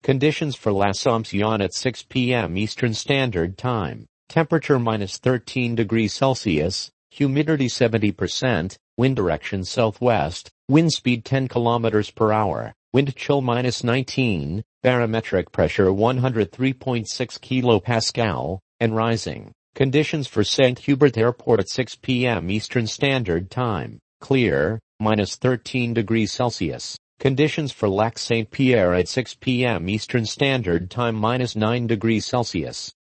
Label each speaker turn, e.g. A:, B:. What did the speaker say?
A: Conditions for L'Assomption at 6 p.m. Eastern Standard Time. Temperature -13 degrees Celsius, humidity 70%, wind direction southwest, wind speed 10 kilometers per hour, wind chill -19, barometric pressure 103.6 kilopascal, and rising. Conditions for St. Hubert Airport at 6 p.m. Eastern Standard Time. Clear, -13 degrees Celsius. Conditions for Lac Saint-Pierre at 6 p.m. Eastern Standard Time -9 degrees Celsius.